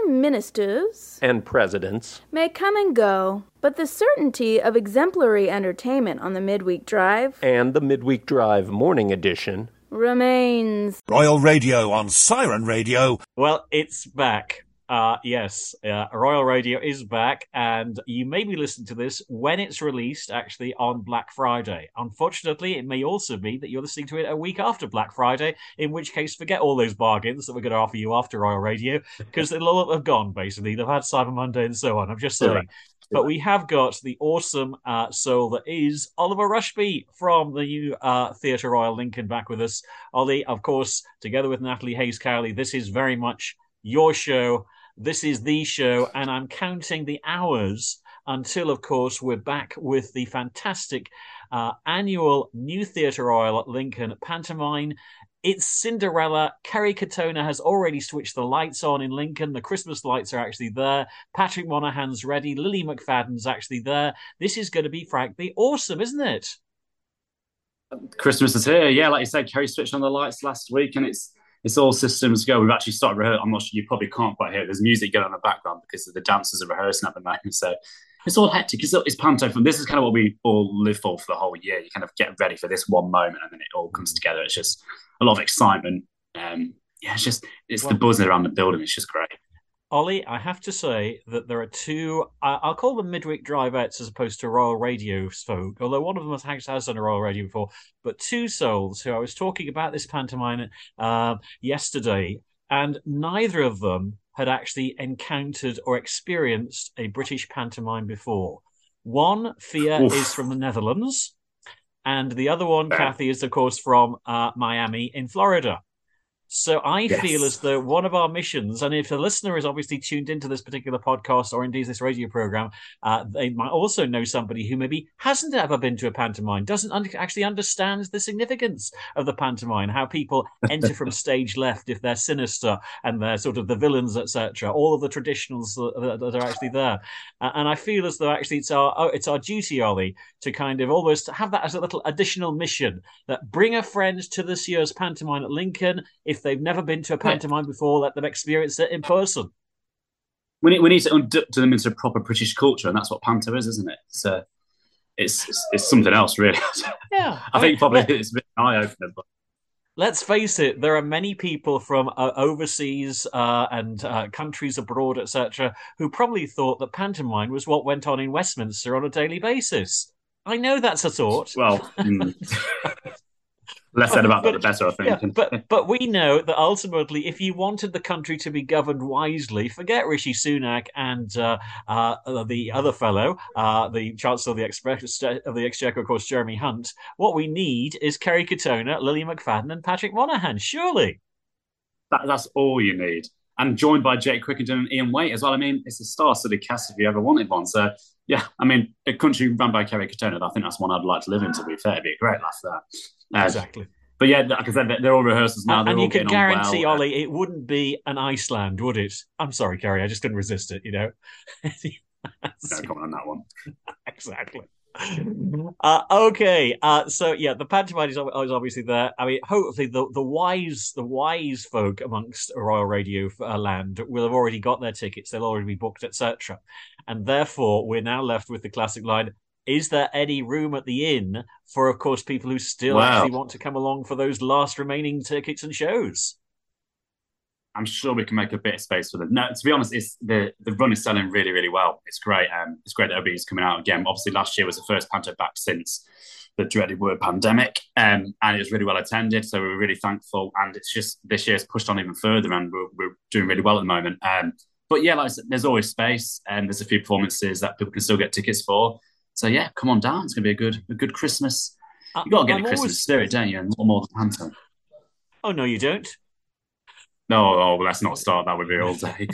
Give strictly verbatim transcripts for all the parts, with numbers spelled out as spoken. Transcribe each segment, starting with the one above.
Prime Ministers and Presidents may come and go, but the certainty of exemplary entertainment on the Midweek Drive and the Midweek Drive Morning Edition remains. Royal Radio on Siren Radio. Well, it's back. Uh, yes, uh, Royal Radio is back, and you may be listening to this when it's released, actually, on Black Friday. Unfortunately, it may also be that you're listening to it a week after Black Friday, in which case, forget all those bargains that we're going to offer you after Royal Radio, because they'll all have gone, basically. They've had Cyber Monday and so on. I'm just saying. Right. But we have got the awesome uh, soul that is Oliver Rushby from the new uh, Theatre Royal Lincoln back with us. Ollie, of course, together with Natalie Hayes-Cowley, this is very much your show. This is the show, and I'm counting the hours until, of course, we're back with the fantastic uh, annual New Theatre Royal at Lincoln pantomime. It's Cinderella. Kerry Katona has already switched the lights on in Lincoln. The Christmas lights are actually there. Patrick Monaghan's ready. Lily McFadden's actually there. This is going to be, frankly, awesome, isn't it? Christmas is here. Yeah, like you said, Kerry switched on the lights last week, and it's It's all systems go. We've actually started rehearsing. I'm not sure, you probably can't quite hear it. There's music going on in the background because the dancers are rehearsing at the moment. So it's all hectic. It's, it's panto fun. This is kind of what we all live for for the whole year. You kind of get ready for this one moment and then it all comes together. It's just a lot of excitement. Um, yeah, it's just, it's well, the buzzing around the building. It's just great. Ollie, I have to say that there are two, I'll call them midweek drive-outs as opposed to Royal Radio folk, although one of them has, has done a Royal Radio before, but two souls who I was talking about this pantomime uh, yesterday, and neither of them had actually encountered or experienced a British pantomime before. One, Fia, Oof. is from the Netherlands, and the other one, yeah. Kathy, is, of course, from uh, Miami in Florida. So I yes. feel as though one of our missions, and if the listener is obviously tuned into this particular podcast or indeed this radio program, uh, they might also know somebody who maybe hasn't ever been to a pantomime, doesn't un- actually understand the significance of the pantomime, how people enter from stage left if they're sinister and they're sort of the villains, et cetera. All of the traditionals that, that are actually there, uh, and I feel as though actually it's our oh, it's our duty, Ollie, to kind of almost have that as a little additional mission that bring a friend to this year's pantomime at Lincoln. If they've never been to a pantomime before, let them experience it in person. We need, we need to induct them into proper British culture, and that's what panto is, isn't it? So it's it's, it's something else, really. Yeah, I, I think mean, probably let, it's a bit eye opener. But let's face it, there are many people from uh, overseas uh, and uh, countries abroad, et cetera, who probably thought that pantomime was what went on in Westminster on a daily basis. I know that's a thought. Well. Mm. Less said about but, that, the better, I think. Yeah, but but we know that ultimately, if you wanted the country to be governed wisely, forget Rishi Sunak and uh, uh, the other fellow, uh, the Chancellor of the, Express, of the Exchequer, of course, Jeremy Hunt. What we need is Kerry Katona, Lily McFadden, and Patrick Monaghan. Surely, that, that's all you need. And joined by Jake Crickenden and Ian Waite as well. I mean, it's a star-studded cast if you ever wanted one. So, yeah, I mean, a country run by Kerry Katona, I think that's one I'd like to live in, to be fair. It'd be a great laugh, that. Uh, exactly. But yeah, like I said, they're all rehearsals now. And, and you can guarantee, well. Ollie, it wouldn't be an Iceland, would it? I'm sorry, Kerry, I just couldn't resist it, you know? No comment on that one. Exactly. Uh, okay, uh, so yeah, the pantomime is obviously there. I mean, hopefully the, the wise the wise folk amongst Royal Radio uh, land will have already got their tickets. They'll already be booked, et cetera. And therefore, we're now left with the classic line: is there any room at the inn for, of course, people who still wow. actually want to come along for those last remaining tickets and shows? I'm sure we can make a bit of space for them. No, to be honest, it's the, the run is selling really, really well. It's great. Um, it's great that everybody's coming out again. Obviously, last year was the first panto back since the dreaded word pandemic, um, and it was really well attended. So we were really thankful. And it's just this year's pushed on even further, and we're, we're doing really well at the moment. Um, but yeah, like I said, there's always space, and there's a few performances that people can still get tickets for. So yeah, come on down. It's going to be a good, a good Christmas. You got to get I'm the Christmas always... spirit, don't you? And more than panto. Oh no, you don't. No, oh, let's not start that with me all day.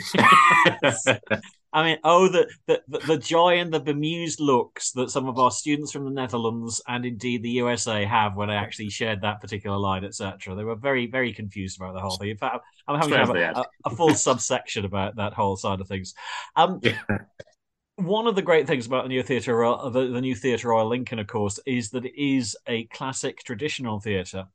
I mean, oh, the, the the joy and the bemused looks that some of our students from the Netherlands and indeed the U S A have when I actually shared that particular line, et cetera. They were very, very confused about the whole thing. In fact, I'm having to have a, a, a full subsection about that whole side of things. Um, yeah. One of the great things about the new theatre, the, the new Theatre Royal Lincoln, of course, is that it is a classic traditional theatre.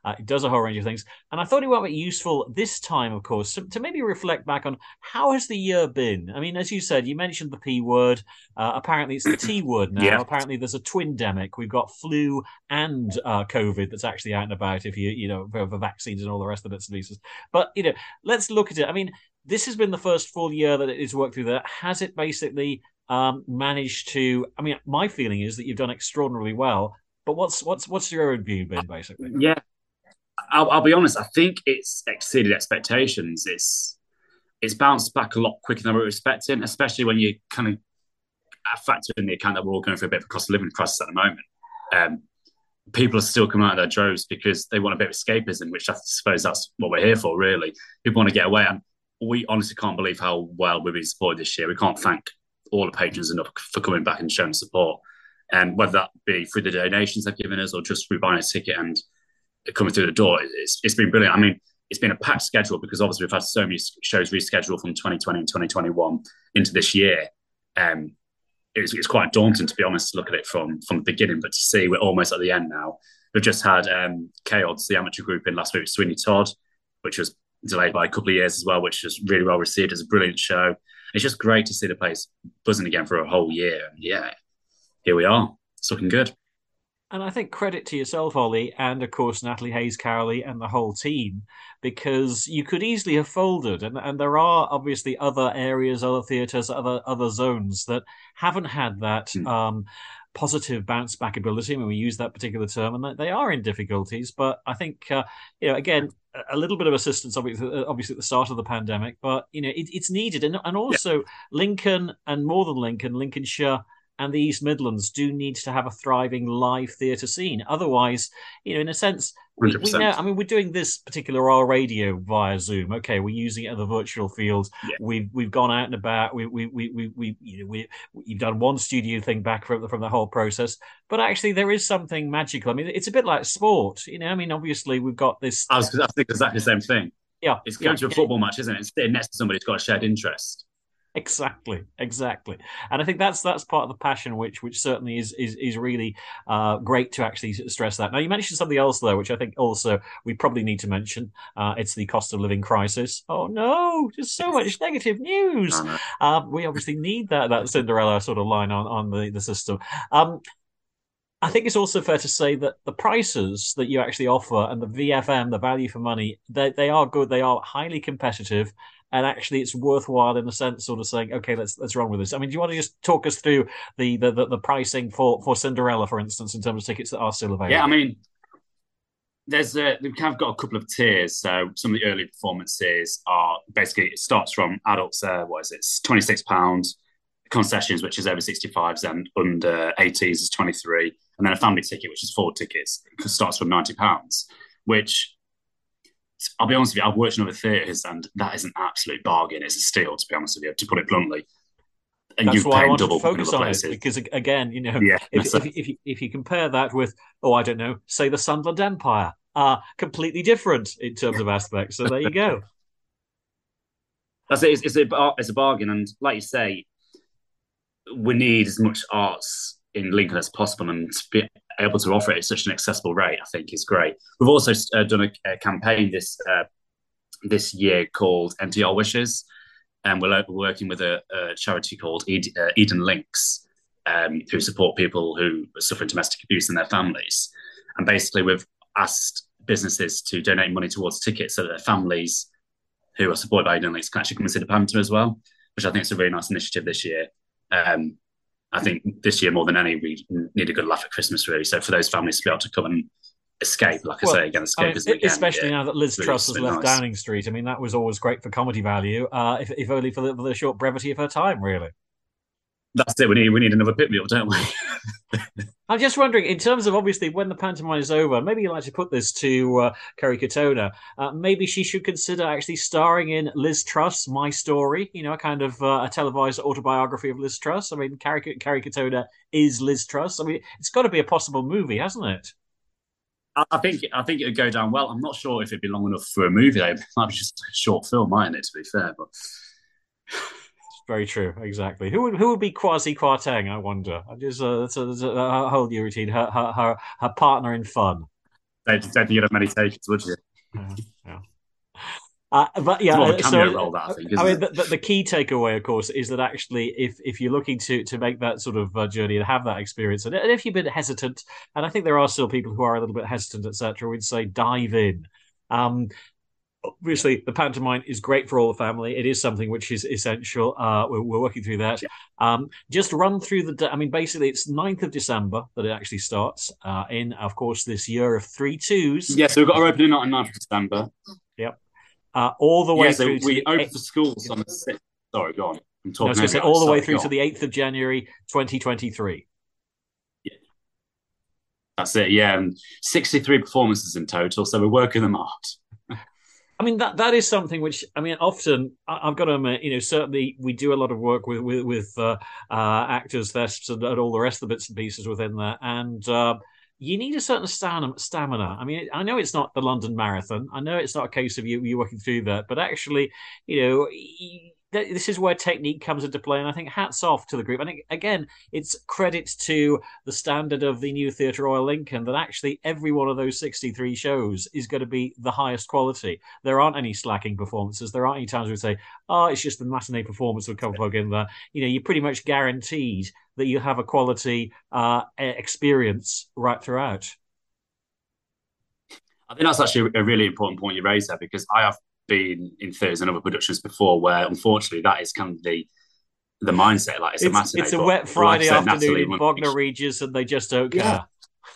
Uh, it does a whole range of things. And I thought it might be useful this time, of course, to, to maybe reflect back on how has the year been? I mean, as you said, you mentioned the P word. Uh, apparently, it's the T word now. Yeah. Apparently, there's a twindemic. We've got flu and uh, COVID that's actually out and about if you, you know, for, for vaccines and all the rest of bits and pieces. But, you know, let's look at it. I mean, this has been the first full year that it has worked through that. Has it basically um, managed to, I mean, my feeling is that you've done extraordinarily well, but what's what's what's your own view been, basically? Yeah, I'll, I'll be honest. I think it's exceeded expectations. It's it's bounced back a lot quicker than we were expecting, especially when you kind of factor in the account that we're all going through a bit of a cost of living crisis at the moment. Um, people are still coming out of their droves because they want a bit of escapism, which I suppose that's what we're here for, really. People want to get away, and we honestly can't believe how well we've been supported this year. We can't thank all the patrons enough for coming back and showing support. And whether that be through the donations they've given us or just through buying a ticket and coming through the door, it's, it's been brilliant. I mean, it's been a packed schedule because obviously we've had so many shows rescheduled from twenty twenty and twenty twenty-one into this year. Um, it's, it's quite daunting, to be honest, to look at it from, from the beginning, but to see we're almost at the end now. We've just had um, K O D S, the amateur group in last week with Sweeney Todd, which was delayed by a couple of years as well, which was really well received as a brilliant show. It's just great to see the place buzzing again for a whole year. And yeah, here we are. It's looking good. And I think credit to yourself, Ollie, and of course Natalie Hayes-Cowley and the whole team, because you could easily have folded. And, and there are obviously other areas, other theatres, other other zones that haven't had that mm. um, positive bounce back ability when we use that particular term, and they are in difficulties. But I think, uh, you know, again, a little bit of assistance, obviously, obviously at the start of the pandemic, but, you know, it, it's needed. And, and also yeah. Lincoln and more than Lincoln, Lincolnshire and the East Midlands do need to have a thriving live theatre scene. Otherwise, you know, in a sense, we, we know, I mean, we're doing this particular Royal Radio via Zoom. Okay, we're using it in the virtual field. Yeah. We've we've gone out and about. We we we we, we you know we you've done one studio thing back from from the whole process. But actually, there is something magical. I mean, it's a bit like sport. You know, I mean, obviously, we've got this. I was I think exactly the same thing. Yeah, it's going yeah. to a football match, isn't it? It's sitting next to somebody who's got a shared interest. Exactly, exactly, and I think that's that's part of the passion, which which certainly is is is really uh, great to actually stress that. Now, you mentioned something else though, which I think also we probably need to mention. Uh, it's the cost of living crisis. Oh no, just so much negative news. Uh, we obviously need that that Cinderella sort of line on on the the system. Um, I think it's also fair to say that the prices that you actually offer and the V F M, the value for money, they they are good. They are highly competitive. And actually, it's worthwhile in a sense, sort of saying, "Okay, let's let's run with this." I mean, do you want to just talk us through the the, the, the pricing for, for Cinderella, for instance, in terms of tickets that are still available? Yeah, I mean, there's a, we've kind of got a couple of tiers. So some of the early performances are basically it starts from adults. Uh, what is it? It's twenty-six pounds. Concessions, which is over sixty-fives, and under eighties is twenty-three, and then a family ticket, which is four tickets, starts from ninety pounds. Which I'll be honest with you, I've worked in other theatres and that is an absolute bargain. It's a steal, to be honest with you, to put it bluntly. And that's you why pay I want double to focus on places. it, because again, you know, yeah, if, if, if, you, if you compare that with, oh, I don't know, say the Sunderland Empire, uh, completely different in terms of aspects. So there you go. That's it. It's, it's, a, it's a bargain. And like you say, we need as much arts in Lincoln as possible, and to be able to offer it at such an accessible rate, I think is great. We've also uh, done a, a campaign this uh, this year called Empty Our Wishes, and we're, we're working with a, a charity called Ed, uh, Eden Links, um, who support people who are suffering domestic abuse in their families. And basically, we've asked businesses to donate money towards tickets so that their families who are supported by Eden Links can actually come and see the panto as well, which I think is a really nice initiative this year. Um, I think this year more than any, we need a good laugh at Christmas, really. So for those families to be able to come and escape, like well, I say, again, escape I mean, especially yeah, now that Liz really Truss has left nice. Downing Street. I mean, that was always great for comedy value, uh, if, if only for the, for the short brevity of her time, really. That's it. We need we need another pit meal, don't we? I'm just wondering, in terms of obviously when the pantomime is over, maybe you'd like to put this to uh, Kerry Katona. Uh, maybe she should consider actually starring in Liz Truss, My Story. You know, a kind of uh, a televised autobiography of Liz Truss. I mean, Kerry, Kerry Katona is Liz Truss. I mean, it's got to be a possible movie, hasn't it? I think I think it would go down well. I'm not sure if it'd be long enough for a movie, though. It might be just a short film, mightn't it? To be fair, but. Very true, exactly. Who would who would be Kwasi Kwarteng? I wonder. I just uh, it's a, it's a, a whole new routine. Her, her her her partner in fun. don't think you'd have many takers, would you? Yeah. yeah. Uh, but yeah, it's more of a cameo so, role, that I think. Isn't I mean, it? the, the key takeaway, of course, is that actually, if if you're looking to to make that sort of uh, journey and have that experience, and if you've been hesitant, and I think there are still people who are a little bit hesitant, et cetera, we'd say dive in. Um, obviously, the pantomime is great for all the family. It is something which is essential. Uh, we're, we're working through that. Yeah. Um, just run through the. I mean, basically, it's ninth of December that it actually starts. Uh, in, of course, this year of three twos. Yeah, so we've got our opening night on ninth of December. Yep. Uh, all the way yeah, so through. we to open eight... for schools on the sixth. Sorry, go on. I'm talking. No, I was going to say guys. all the Sorry, way through to the eighth of January, twenty twenty-three. Yeah, that's it. Yeah, and sixty-three performances in total. So we're working them hard. I mean, that that is something which, I mean, often I've got to admit, you know, certainly we do a lot of work with with, with uh, uh, actors, thespists, and, and all the rest of the bits and pieces within that, and. Uh, You need a certain stamina. I mean, I know it's not the London Marathon. I know it's not a case of you you working through that, but actually, you know, this is where technique comes into play. And I think hats off to the group. I think again, it's credit to the standard of the New Theatre Royal Lincoln that actually every one of those sixty-three shows is going to be the highest quality. There aren't any slacking performances. There aren't any times where we say, "Oh, it's just the matinee performance with a couple of in there." You know, you're pretty much guaranteed that you have a quality uh, experience right throughout. I think that's actually a really important point you raised there, because I have been in theatres and other productions before where, unfortunately, that is kind of the the mindset. Like it's, it's a matinee. It's a wet Friday like afternoon in Bognor Regis, and they just don't care. Yeah.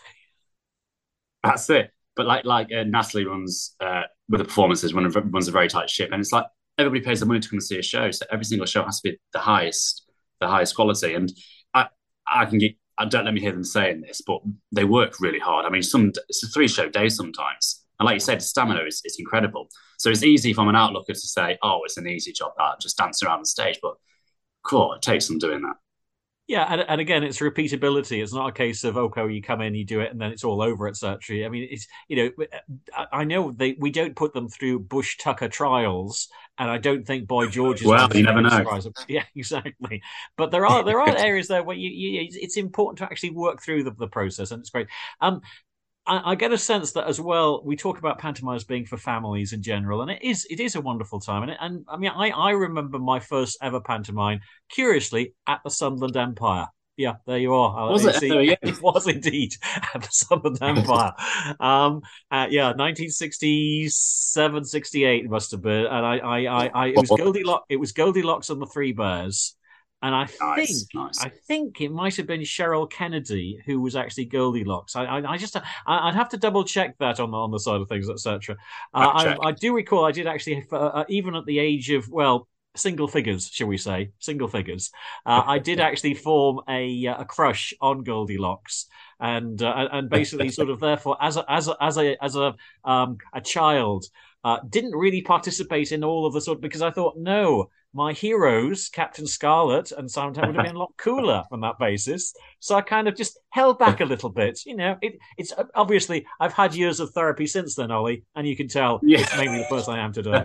That's it. But like like uh, Natalie runs uh, with the performances, runs, runs a very tight ship, and it's like everybody pays the money to come and see a show, so every single show has to be the highest, the highest quality. And I I can get. I don't let me hear them saying this, but they work really hard. I mean, some it's a three show day sometimes, and like you said, the stamina is, is incredible. So it's easy from an outlooker to say, "Oh, it's an easy job that just dancing around the stage," but cool, it takes some doing that. Yeah, and, and again, it's repeatability. It's not a case of okay, you come in, you do it, and then it's all over, et cetera. I mean, it's you know, I know they we don't put them through Bush Tucker trials, and I don't think Boy George is. Well, you never know. Surprise. Yeah, exactly. But there are there are areas there where you, you it's important to actually work through the, the process, and it's great. Um, I, I get a sense that as well. We talk about pantomime as being for families in general, and it is it is a wonderful time. And, and I mean, I, I remember my first ever pantomime, curiously, at the Sunderland Empire. Yeah, there you are. Was it? See, oh, yeah. It was indeed at the Sunderland Empire. um, uh, yeah, nineteen sixty-seven, sixty-eight must have been. And I, I, I, I it was Goldilocks. It was Goldilocks and the Three Bears. And I nice, think nice. I think it might have been Cheryl Kennedy who was actually Goldilocks. I, I, I just I, I'd have to double check that on the on the side of things, et cetera. Uh, I, I do recall I did actually uh, even at the age of well single figures, shall we say, single figures. Uh, I did actually form a a crush on Goldilocks, and uh, and basically sort of therefore as a as a as a as a um a child uh, didn't really participate in all of the sort of, because I thought no. My heroes, Captain Scarlet and Simon Temple, would have been a lot cooler on that basis. So I kind of just held back a little bit. You know, it, it's obviously I've had years of therapy since then, Ollie, and you can tell yeah. It's maybe the person I am today.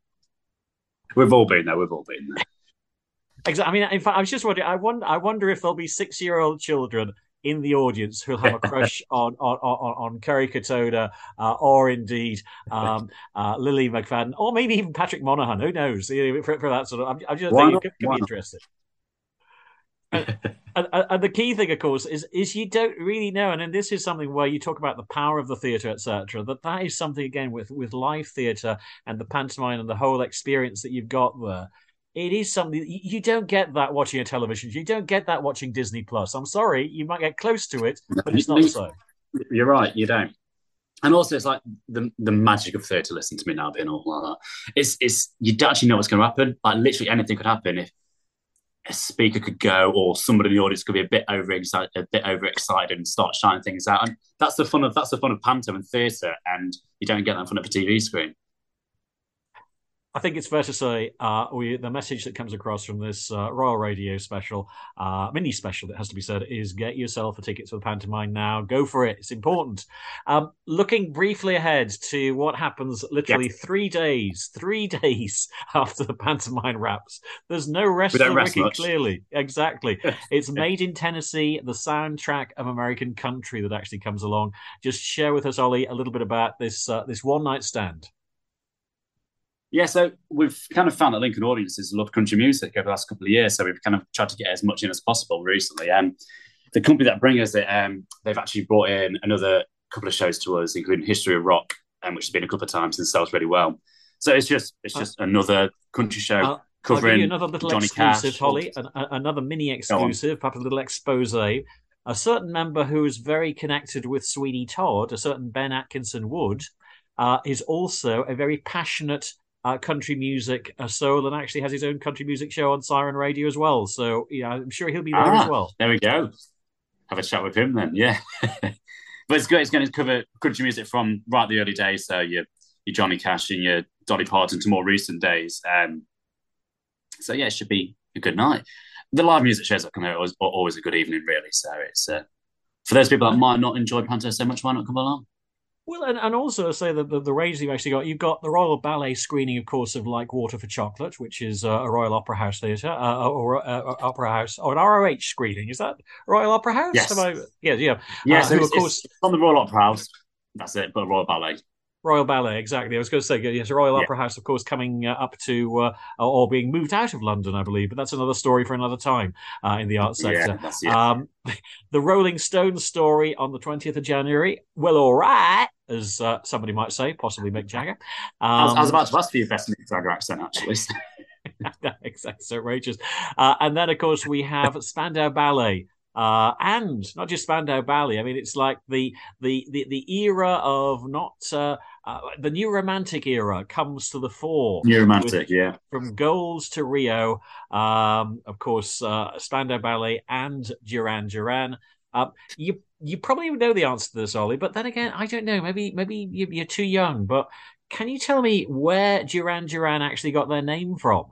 We've all been there. We've all been there. Exactly. I mean, in fact, I was just wondering. I wonder. I wonder if there'll be six-year-old children in the audience who'll have a crush on on on, on Kerry Katona, uh, or indeed um, uh, Lily McFadden, or maybe even Patrick Monaghan. Who knows? For, for that sort of, I'm, I'm just thinking it could, could be interesting. and, and, and the key thing, of course, is is you don't really know, and then this is something where you talk about the power of the theatre, et cetera. That that is something again with with live theatre and the pantomime and the whole experience that you've got there. It is something you don't get that watching a television. You don't get that watching Disney Plus. I'm sorry, you might get close to it, but it's not so. You're right, you don't. And also, it's like the the magic of theatre. Listen to me now, being all like that. It's it's you don't actually know what's going to happen. Like literally anything could happen. If a speaker could go, or somebody in the audience could be a bit overexcited, a bit overexcited, and start shouting things out. And that's the fun of that's the fun of pantomime and theatre. And you don't get that in front of a T V screen. I think it's fair to say uh, we, the message that comes across from this uh, Royal Radio special, uh, mini special, it has to be said, is get yourself a ticket to the pantomime now. Go for it. It's important. Um, looking briefly ahead to what happens literally Yes. three days, three days after the pantomime wraps. There's no rest We for don't the rest wicked, much. clearly. Exactly. It's Made in Tennessee, the soundtrack of American country that actually comes along. Just share with us, Ollie, a little bit about this uh, this one night stand. Yeah, so we've kind of found that Lincoln audiences love country music over the last couple of years. So we've kind of tried to get as much in as possible recently. Um, the company that bring us it, um, they've actually brought in another couple of shows to us, including History of Rock, um, which has been a couple of times and sells really well. So it's just it's just uh, another country show uh, covering I'll give you another little Johnny exclusive, Cash. Holly, an, a, another mini exclusive, perhaps a little expose. A certain member who is very connected with Sweeney Todd, a certain Ben Atkinson Wood, uh, is also a very passionate Uh, country music uh, soul, and actually has his own country music show on Siren Radio as well. So, you know, I'm sure he'll be there ah, as well. There we go. Have a chat with him then. Yeah, but it's good. It's going to cover country music from right the early days. So your your Johnny Cash and your Dolly Parton to more recent days. Um, so yeah, it should be a good night. The live music shows that come out are always, always a good evening, really. So it's uh, for those people that might not enjoy panto so much, why not come along? Well, and, and also say that the, the range you've actually got, you've got the Royal Ballet screening, of course, of Like Water for Chocolate, which is uh, a Royal Opera House theatre, uh, or uh, Opera House, or an R O H screening. Is that Royal Opera House? Yes. I, yeah, yeah. Yeah, uh, so who, it's, of course, it's on the Royal Opera House. That's it, but Royal Ballet. Royal Ballet, exactly. I was going to say, yes, Royal Yeah. Opera House, of course, coming uh, up to, uh, or being moved out of London, I believe, but that's another story for another time uh, in the arts sector. Yeah, that's it. Um, the Rolling Stones story on the twentieth of January, well, all right, as uh, somebody might say, possibly Mick Jagger. Um, I, was, I was about to ask for your best Mick Jagger accent, actually. Exactly, so outrageous. Uh, and then, of course, we have Spandau Ballet. Uh, and not just Spandau Ballet. I mean, it's like the the the, the era of not uh, uh, the new romantic era comes to the fore. New romantic, with, yeah. From Goals to Rio, um, of course, uh, Spandau Ballet and Duran Duran. Uh, you you probably know the answer to this, Ollie, but then again, I don't know. Maybe maybe you're too young. But can you tell me where Duran Duran actually got their name from?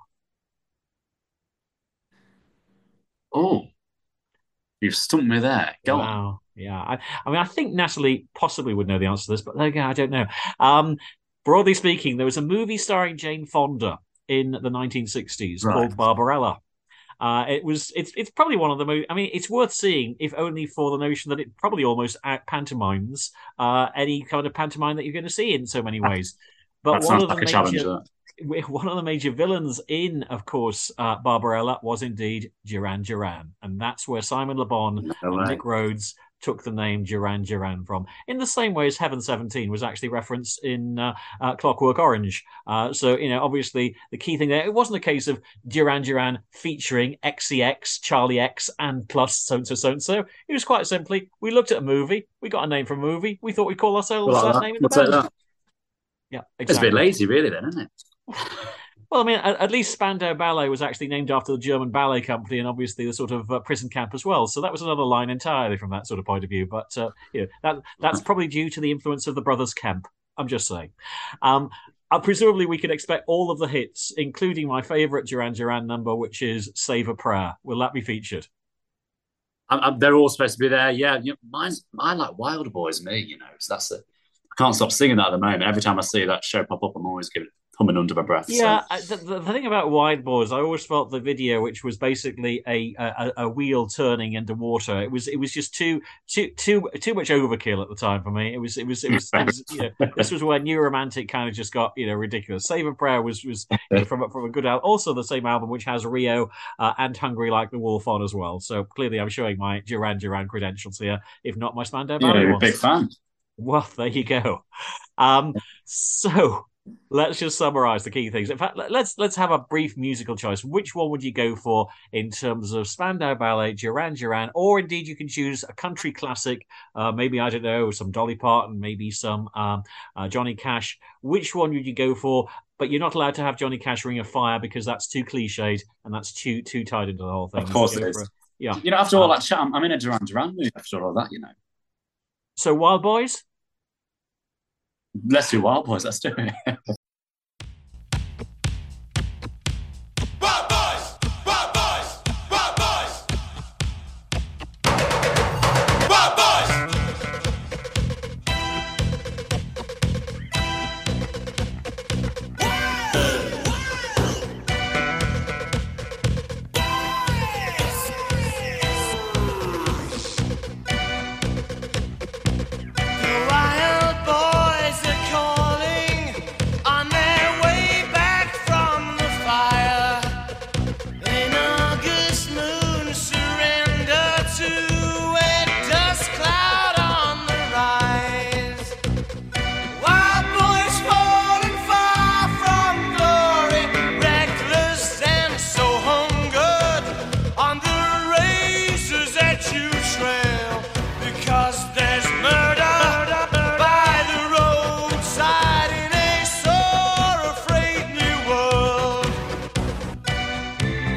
Oh. You've stumped me there. Go wow. on. Yeah. I, I mean, I think Natalie possibly would know the answer to this, but there you go, I don't know. Um, broadly speaking, there was a movie starring Jane Fonda in the nineteen sixties Right. called Barbarella. Uh, it was it's it's probably one of the most. I mean, it's worth seeing, if only for the notion that it probably almost out pantomimes uh, any kind of pantomime that you're going to see in so many ways. But That one sounds of the like a major, challenge, that. one of the major villains in, of course, uh, Barbarella was indeed Duran Duran, and that's where Simon Le Bon No and way. Nick Rhodes took the name Duran Duran from, in the same way as Heaven seventeen was actually referenced in uh, uh, Clockwork Orange. Uh, so, you know, obviously the key thing there, it wasn't a case of Duran Duran featuring X C X, Charlie X, and plus so-and-so, so-and-so. It was quite simply, we looked at a movie, we got a name from a movie, we thought we'd call ourselves Well, that, that, name in the we'll take band. that. Yeah, It's a exactly. bit lazy, really, then, isn't it? Well, I mean, at, at least Spandau Ballet was actually named after the German ballet company and obviously the sort of uh, prison camp as well. So that was another line entirely from that sort of point of view. But uh, you know, that that's probably due to the influence of the Brothers Kemp. I'm just saying. Um, uh, presumably, we can expect all of the hits, including my favourite Duran Duran number, which is Save a Prayer. Will that be featured? I, I, they're all supposed to be there. Yeah, you know, mine's I like Wild Boys, me. You know, so that's it. I can't stop singing that at the moment. Every time I see that show pop up, I'm always giving humming under my breath. Yeah, so. the, the thing about Wild Boys, I always felt the video, which was basically a, a a wheel turning into water. It was it was just too too too too much overkill at the time for me. It was it was it was, it was you know, this was where New Romantic kind of just got you know ridiculous. Save a Prayer was was you know, from from a good album, also the same album which has Rio uh, and Hungry Like the Wolf on as well. So clearly, I'm showing my Duran Duran credentials here, if not my Spandau Ballet Yeah, you're a ones. big fan. Well, there you go. Um, so let's just summarize the key things. In fact, let's let's have a brief musical choice. Which one would you go for in terms of Spandau Ballet, Duran Duran, or indeed you can choose a country classic, uh, maybe, I don't know, some Dolly Parton, maybe some um, uh, Johnny Cash. Which one would you go for? But you're not allowed to have Johnny Cash Ring of Fire because that's too cliched and that's too too tied into the whole thing. Of course it a, is. yeah. You know, after all Uh, that chat, I'm, I'm in a Duran Duran mood after all that, you know. So Wild Boys? Let's do Wild Boys. Let's do it.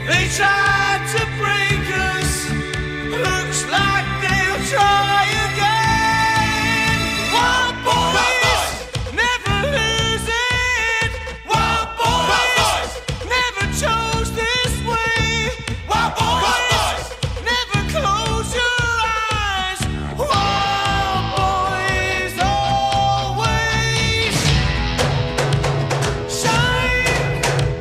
They tried to break us. Looks like they'll try again. Wild boys never lose it. Wild boys never chose this way. Wild boys never close your eyes. Wild boys always shine.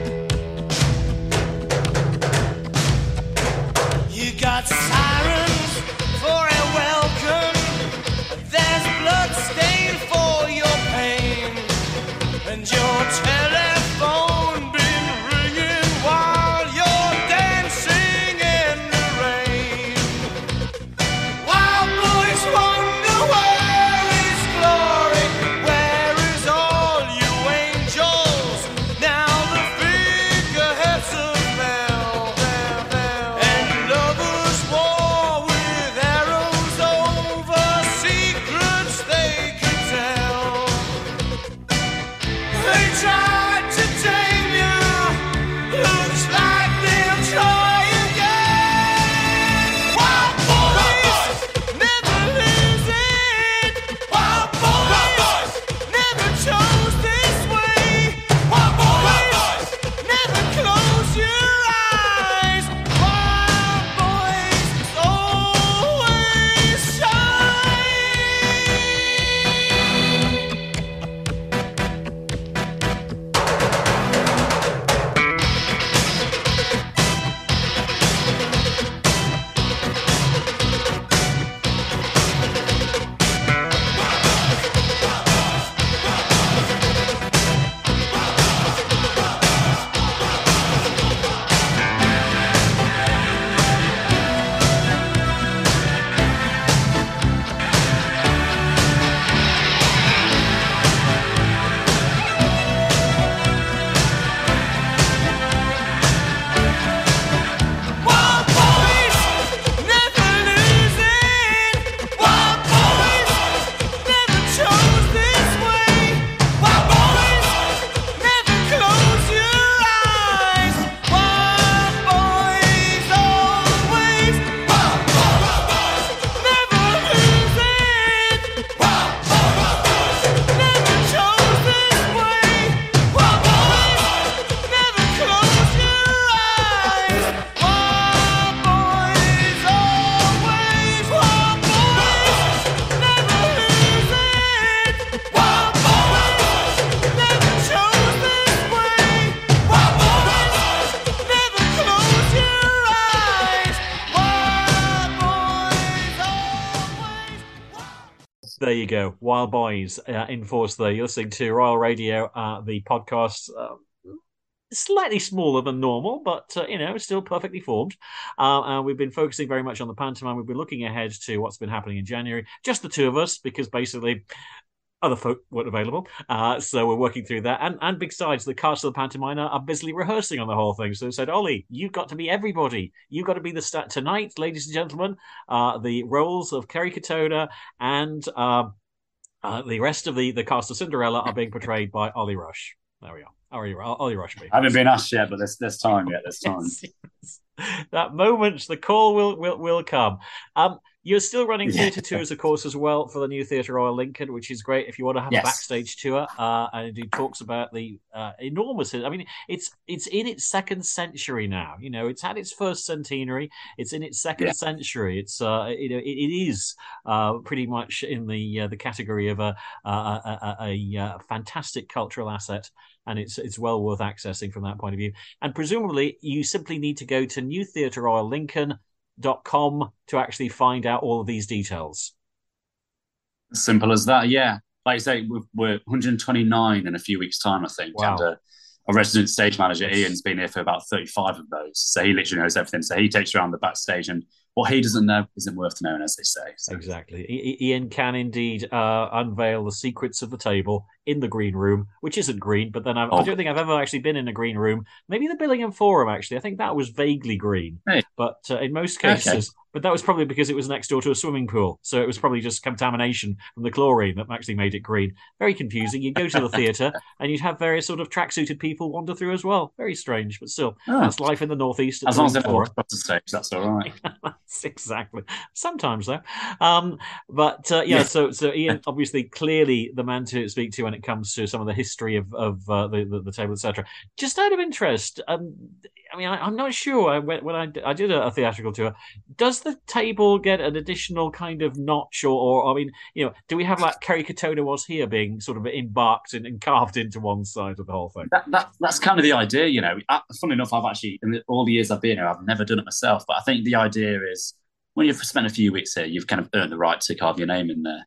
You got sirens for a welcome. There's blood stain for your pain. And your telephone been ringing while you're dancing in the rain. Wild boys wonder where is glory, where is all you angels? Now the figureheads have fell, and lovers war with arrows over secrets they could tell. They tried to tame you. Looks like they'll try again. Wild boys never lose it. Wild boys never chose this way. Wild boys never close your eyes. Wild boys always shine. Wild boys never lose it. Wild boys never chose this way. Wild boys never close your eyes. Wild boys always. Wild boys never lose it. Wild boys never chose this way. Wild boys never close your eyes. Wild boys always. Wild boys never lose it. Wild boys never chose this way. Wild boys never close your eyes. Wild boys always. There you go. Wild Boys uh, in force there. You're listening to Royal Radio, uh, the podcast. Uh, slightly smaller than normal, but, uh, you know, still perfectly formed. Uh, and we've been focusing very much on the pantomime. We've been looking ahead to what's been happening in January. Just the two of us, because basically other folk weren't available. Uh, so we're working through that. And and besides, the cast of the pantomime are busily rehearsing on the whole thing. So they said, Ollie, you've got to be everybody. You've got to be the star. Tonight, ladies and gentlemen, uh, the roles of Kerry Katona and uh, uh, the rest of the, the cast of Cinderella are being portrayed by Ollie Rush. There we are. Ollie, Ollie Rush. I haven't been asked yet, but there's, there's time yet. There's time. Yes, yes. That moment, the call will will, will come. Um, You're still running Yeah. theatre tours, of course, as well for the new Theatre Royal Lincoln, which is great if you want to have Yes. a backstage tour. Uh, and it talks about the uh, enormous. I mean, it's it's in its second century now. You know, it's had its first centenary. It's in its second Yeah. century. It's uh, you know, it, it is uh, pretty much in the uh, the category of a a, a, a, a, a fantastic cultural asset. And it's it's well worth accessing from that point of view. And presumably, you simply need to go to new theatre royal lincoln dot com to actually find out all of these details. Simple as that, yeah. Like I say, we're, we're one hundred twenty-nine in a few weeks' time, I think. Wow. And uh, our resident stage manager, Ian's been here for about thirty-five of those. So he literally knows everything. So he takes you around the backstage, and what he doesn't know isn't worth knowing, as they say. So. Exactly. I- I- Ian can indeed uh, unveil the secrets of the table in the green room, which isn't green, but then I've, Oh. I don't think I've ever actually been in a green room. Maybe the Billingham Forum, actually. I think that was vaguely green. Hey. But uh, in most cases, but that was probably because it was next door to a swimming pool. So it was probably just contamination from the chlorine that actually made it green. Very confusing. You'd go to the theatre and you'd have various sort of tracksuited people wander through as well. Very strange, but still, Oh. that's life in the Northeast. As long as they're all across the stage, that's all right. That's exactly. Sometimes though, um, but uh, yeah. Yeah. So, so Ian, obviously, clearly the man to speak to when it comes to some of the history of of uh, the, the the table, et cetera. Just out of interest, um, I mean, I, I'm not sure. I, when when I, I did a, a theatrical tour, does the table get an additional kind of notch, or, or I mean, you know, do we have like Kerry Katona was here being sort of embarked and, and carved into one side of the whole thing? That, that that's kind of the idea, you know. I, funny enough, I've actually in the, all the years I've been here, I've never done it myself. But I think the idea is when you've spent a few weeks here, you've kind of earned the right to carve your name in there.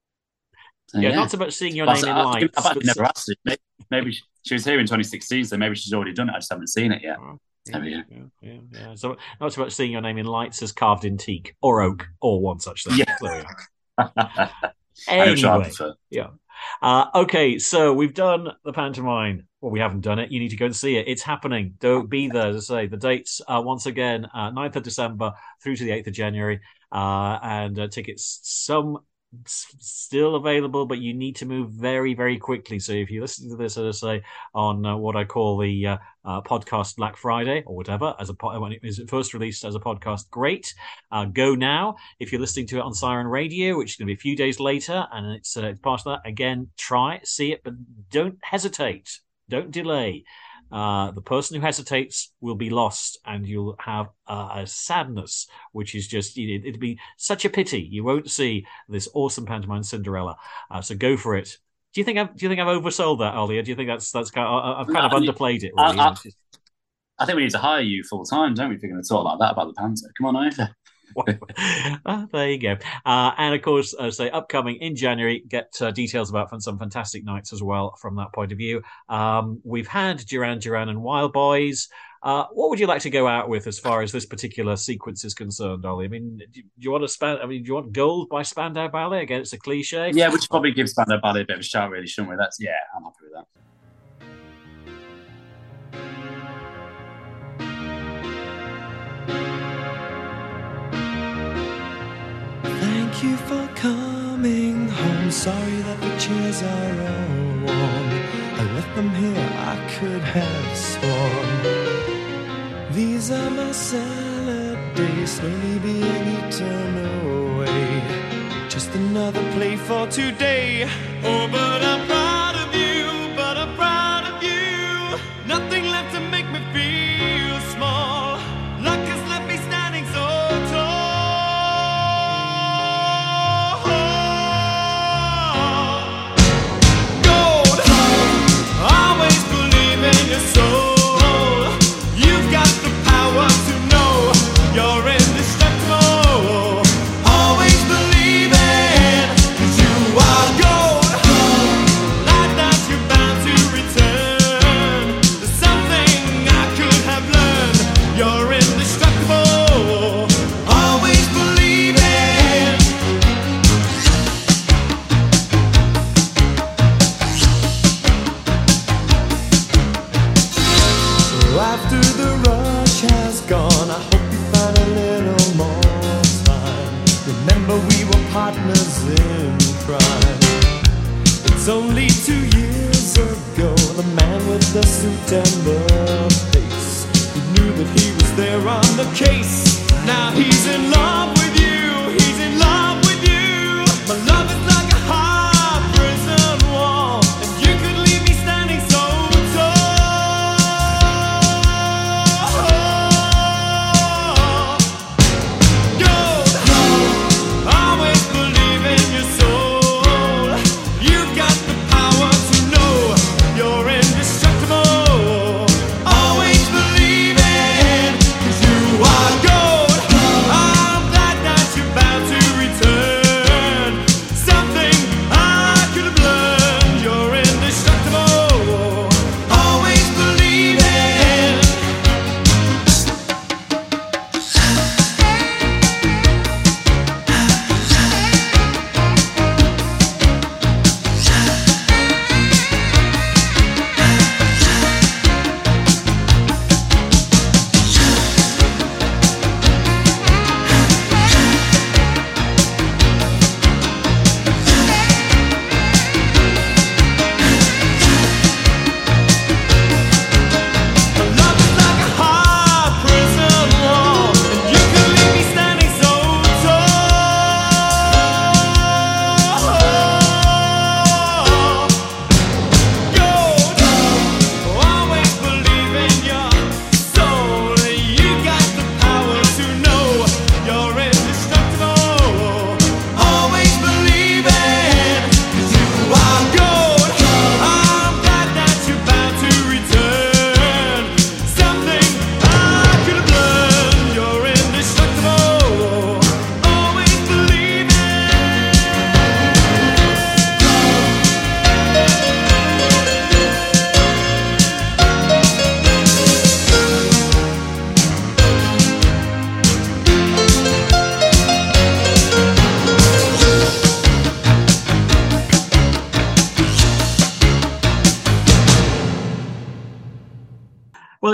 So, Yeah, yeah, not so much seeing your But name in I- lights. I've actually but- never asked her. Maybe, maybe she, she was here in twenty sixteen, so maybe she's already done it. I just haven't seen it yet. There we go. Yeah, yeah, yeah. So not so much seeing your name in lights as carved in teak or oak or one such thing. Yeah. There we are. I know which I Anyway, prefer. yeah. Uh, okay, so we've done the pantomime. Well, we haven't done it. You need to go and see it. It's happening. Don't be there, as I say. The dates are once again uh, ninth of December through to the eighth of January. Uh, and uh, tickets, some s- still available, but you need to move very, very quickly. So if you listen to this, as I say, on uh, what I call the uh, uh, podcast Black Friday or whatever, as a po- when it was first released as a podcast, great. Uh, go now. If you're listening to it on Siren Radio, which is going to be a few days later, and it's, uh, it's past that, again, try it, see it, but don't hesitate. Don't delay. Uh, the person who hesitates will be lost, and you'll have uh, a sadness, which is just, it, it'd be such a pity. You won't see this awesome pantomime Cinderella. Uh, so go for it. Do you think I've do you think I've oversold that, Ollie? Or do you think that's that's kind of, I've kind of No, I- underplayed it? Really. I- I- I think we need to hire you full time, don't we? If you're going to talk like that about the panto, come on over. Ah, there you go. Uh, and of course, uh, say upcoming in January, get uh, details about some fantastic nights as well from that point of view. Um, we've had Duran Duran and Wild Boys. Uh, what would you like to go out with as far as this particular sequence is concerned, Ollie? I mean, do, do you want to span? I mean, do you want Gold by Spandau Ballet? Again, it's a cliche. Yeah, we should probably give Spandau Ballet a bit of a shout, really, shouldn't we? That's yeah, I'm happy with that. Thank you for coming home. Sorry that the chairs are all warm. I left them here, I could have sworn. These are my salad days, slowly being eaten away. Just another play for today. Oh, but I'm proud of you, but I'm proud of you. Nothing left to make me feel small. Luck has left me standing so tall. Gold, always believe in your soul. You've got the power to know you're indestructible. Always believe it, 'cause you are gold. Like that you're bound to return. There's something I could have learned. You're indestructible. Always believe it. So after the rush has gone, I hope you find a little more time. Remember we were partners in crime. It's only two years ago, the man with the suit and the face, who knew that he was there on the case. Now he's in love with you, he's in love with you. My love is like a hard prison wall, and you could leave me standing so tall. Gold, always believe in your soul. You've got the power to know you're indestructible. Always believe it, 'cause you are gold. I'm glad that you're bound to return.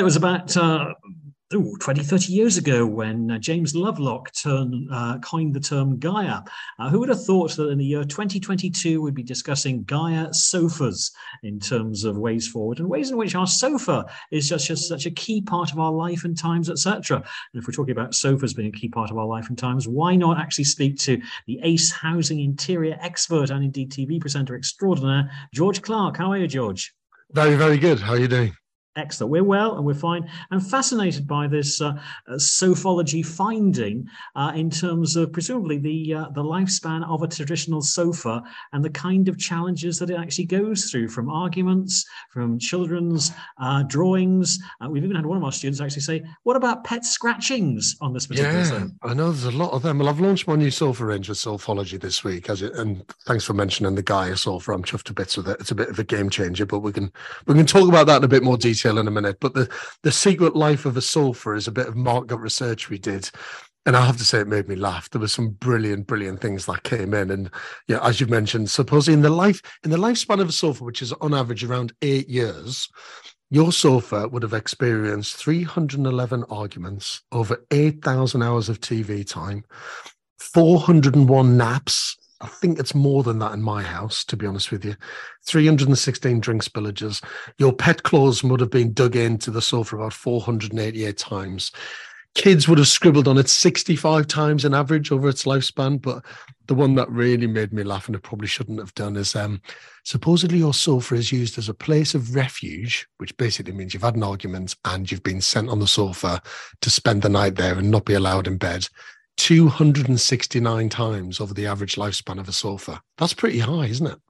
was about uh, ooh, twenty, thirty years ago when uh, James Lovelock turned, uh, coined the term Gaia. Uh, who would have thought that in the year twenty twenty-two we'd be discussing Gaia sofas in terms of ways forward and ways in which our sofa is just, just such a key part of our life and times, et cetera. And if we're talking about sofas being a key part of our life and times, why not actually speak to the Ace Housing interior expert and indeed T V presenter extraordinaire, George Clark. How are you, George? Very, very good. How are you doing? Excellent. We're well and we're fine. I'm fascinated by this uh, uh, sophology finding uh, in terms of presumably the uh, the lifespan of a traditional sofa and the kind of challenges that it actually goes through, from arguments, from children's uh, drawings. Uh, we've even had one of our students actually say, what about pet scratchings on this particular Yeah, sofa? I know there's a lot of them. Well, I've launched my new sofa range with Soulfology this week, as it, and thanks for mentioning the Gaia sofa. I'm chuffed to bits with it. It's a bit of a game changer, but we can we can talk about that in a bit more detail in a minute. But the the secret life of a sofa is a bit of market research we did, and I have to say it made me laugh. There were some brilliant brilliant things that came in, and yeah, as you mentioned, supposedly in the life in the lifespan of a sofa, which is on average around eight years, your sofa would have experienced three hundred eleven arguments, over eight thousand hours of T V time, four hundred one naps. I think it's more than that in my house, to be honest with you. three hundred sixteen drink spillages. Your pet claws would have been dug into the sofa about four hundred eighty-eight times. Kids would have scribbled on it sixty-five times on average over its lifespan. But the one that really made me laugh, and it probably shouldn't have done, is um, supposedly your sofa is used as a place of refuge, which basically means you've had an argument and you've been sent on the sofa to spend the night there and not be allowed in bed two hundred sixty-nine times over the average lifespan of a sofa. That's pretty high, isn't it?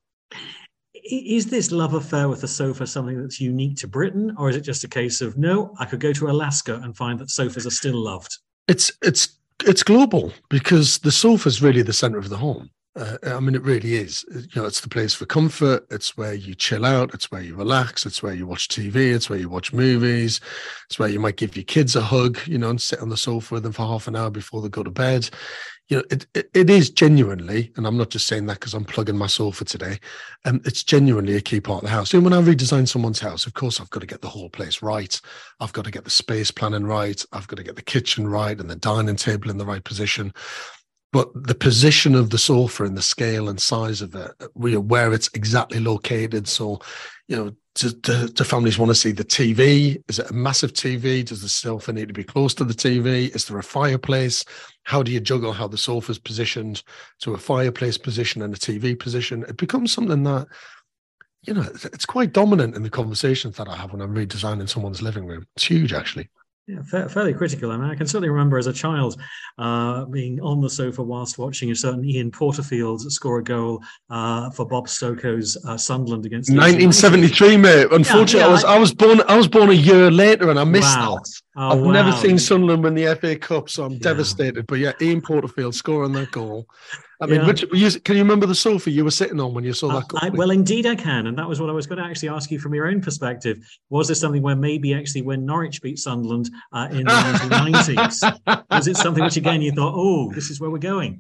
Is this love affair with the sofa something that's unique to Britain, or is it just a case of, no, I could go to Alaska and find that sofas are still loved? It's it's it's global, because the sofa is really the center of the home. Uh, I mean, it really is. You know, it's the place for comfort. It's where you chill out. It's where you relax. It's where you watch T V. It's where you watch movies. It's where you might give your kids a hug, you know, and sit on the sofa with them for half an hour before they go to bed. You know, it it, it is genuinely, and I'm not just saying that because I'm plugging my sofa today, um, it's genuinely a key part of the house. And when I redesign someone's house, of course, I've got to get the whole place right. I've got to get the space planning right. I've got to get the kitchen right and the dining table in the right position. But the position of the sofa and the scale and size of it, we are where it's exactly located. So, you know, do, do, do families want to see the T V? Is it a massive T V? Does the sofa need to be close to the T V? Is there a fireplace? How do you juggle how the sofa's positioned to a fireplace position and a T V position? It becomes something that, you know, it's quite dominant in the conversations that I have when I'm redesigning someone's living room. It's huge, actually. Yeah, fa- fairly critical. I mean, I can certainly remember as a child uh, being on the sofa whilst watching a certain Ian Porterfield score a goal uh, for Bob Stokoe's uh, Sunderland against nineteen seventy-three, mate. Unfortunately, yeah, yeah, I was I, I was born I was born a year later, and I missed wow. that. Oh, I've wow. never seen Sunderland win the F A Cup, so I'm Yeah. devastated. But yeah, Ian Porterfield scoring that goal. I mean, Yeah. which, you, can you remember the sofa you were sitting on when you saw Uh, that goal? I, well, indeed I can. And that was what I was going to actually ask you from your own perspective. Was this something where maybe actually when Norwich beat Sunderland uh, in the nineteen nineties, was it something which, again, you thought, oh, this is where we're going?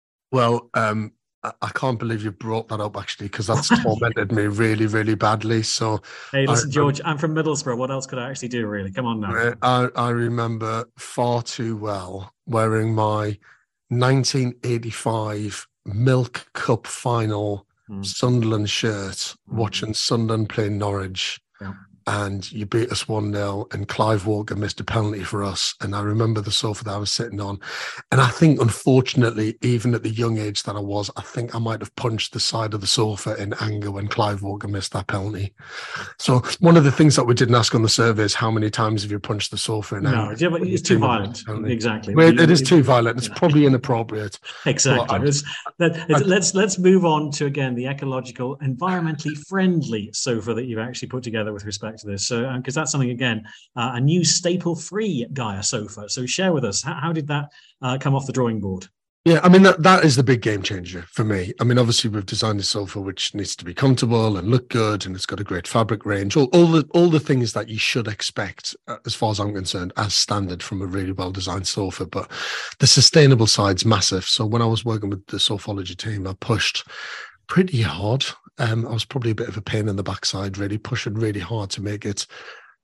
Well, um, I, I can't believe you brought that up, actually, because that's tormented me really, really badly. So, Hey, listen, I- George, I'm from Middlesbrough. What else could I actually do, really? Come on now. I, I remember far too well wearing my nineteen eighty-five Milk Cup final Hmm. Sunderland shirt, Hmm. watching Sunderland play Norwich. Yeah. And you beat us one nil, and Clive Walker missed a penalty for us. And I remember the sofa that I was sitting on. And I think, unfortunately, even at the young age that I was, I think I might have punched the side of the sofa in anger when Clive Walker missed that penalty. So one of the things that we didn't ask on the survey is how many times have you punched the sofa in No, anger? yeah, but it's too violent. Exactly. Well, it is too violent. It's probably inappropriate. Exactly. Well, I- It's- let, it's- let's let's move on to, again, the ecological, environmentally friendly sofa that you've actually put together with respect to this. So, because that's something, again, uh, a new staple-free Gaia sofa. So share with us, how, how did that uh, come off the drawing board? Yeah, I mean, that, that is the big game changer for me. I mean, obviously, we've designed a sofa which needs to be comfortable and look good, and it's got a great fabric range, all, all the all the things that you should expect, uh, as far as I'm concerned, as standard from a really well-designed sofa. But the sustainable side's massive. So when I was working with the Soulfology team, I pushed pretty hard. Um, I was probably a bit of a pain in the backside, really pushing really hard to make it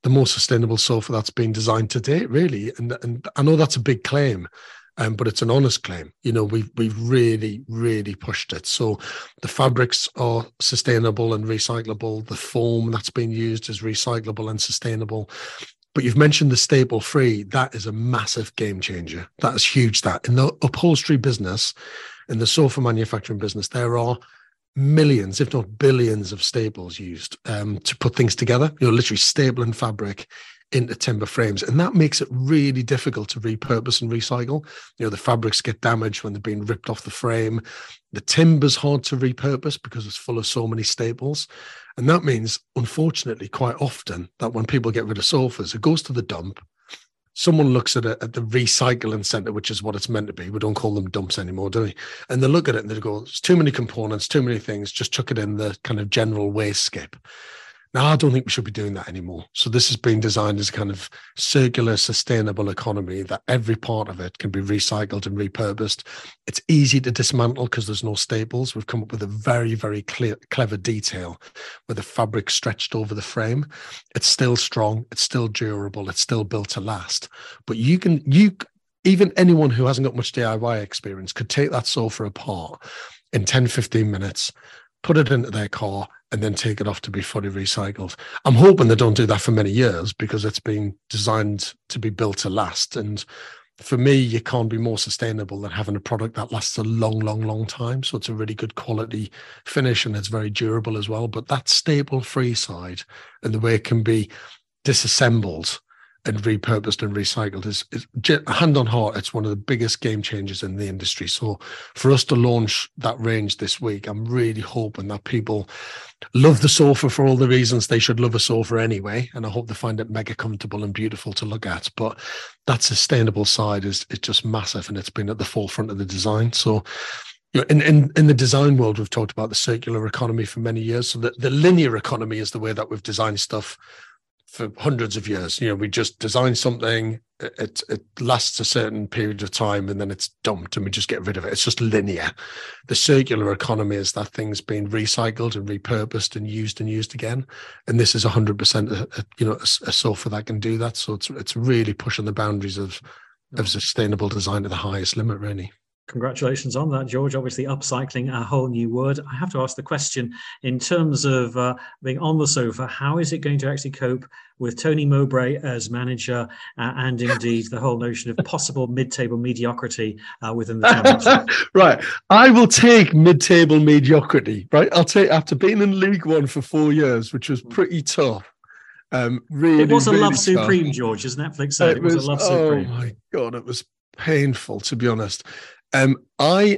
the most sustainable sofa that's been designed to date, really. And, and I know that's a big claim, um, but it's an honest claim. You know, we've, we've really, really pushed it. So the fabrics are sustainable and recyclable. The foam that's been used is recyclable and sustainable. But you've mentioned the staple free. That is a massive game changer. That is huge. That in the upholstery business, in the sofa manufacturing business, there are millions, if not billions, of staples used um, to put things together. You know, literally stapling fabric into timber frames, and that makes it really difficult to repurpose and recycle. You know, the fabrics get damaged when they're being ripped off the frame. The timber's hard to repurpose because it's full of so many staples. And that means, unfortunately, quite often that when people get rid of sofas, it goes to the dump. Someone looks at it at the recycling centre, which is what it's meant to be. We don't call them dumps anymore, do we? And they look at it and they go, there's too many components, too many things, just chuck it in the kind of general waste skip. Now, I don't think we should be doing that anymore. So this has been designed as a kind of circular, sustainable economy that every part of it can be recycled and repurposed. It's easy to dismantle because there's no staples. We've come up with a very, very clear, clever detail with the fabric stretched over the frame. It's still strong. It's still durable. It's still built to last. But you can, you, even anyone who hasn't got much D I Y experience could take that sofa apart in ten, fifteen minutes, put it into their car, and then take it off to be fully recycled. I'm hoping they don't do that for many years because it's been designed to be built to last. And for me, you can't be more sustainable than having a product that lasts a long, long, long time. So it's a really good quality finish and it's very durable as well. But that staple-free side and the way it can be disassembled and repurposed and recycled is, is hand on heart, it's one of the biggest game changers in the industry. So for us to launch that range this week, I'm really hoping that people love the sofa for all the reasons they should love a sofa anyway. And I hope they find it mega comfortable and beautiful to look at. But that sustainable side is, is just massive, and it's been at the forefront of the design. So you know, in, in, in the design world, we've talked about the circular economy for many years. So the, the linear economy is the way that we've designed stuff for hundreds of years. You know, we just design something, it it lasts a certain period of time, and then it's dumped and we just get rid of it. It's just linear. The circular economy is that thing's being recycled and repurposed and used and used again. And this is one hundred percent a, a, you know, a, a sofa that can do that. So it's it's really pushing the boundaries of of sustainable design to the highest limit, really. Congratulations on that, George. Obviously, upcycling, a whole new word. I have to ask the question, in terms of uh, being on the sofa, how is it going to actually cope with Tony Mowbray as manager uh, and indeed the whole notion of possible mid-table mediocrity uh, within the championship? Right. I will take mid-table mediocrity, right? I'll take, after being in League One for four years, which was pretty tough. Um, really, it was a really love tough. supreme, George, as Netflix said. It, it was, was a love oh supreme. Oh my God, it was painful, to be honest. Um, I,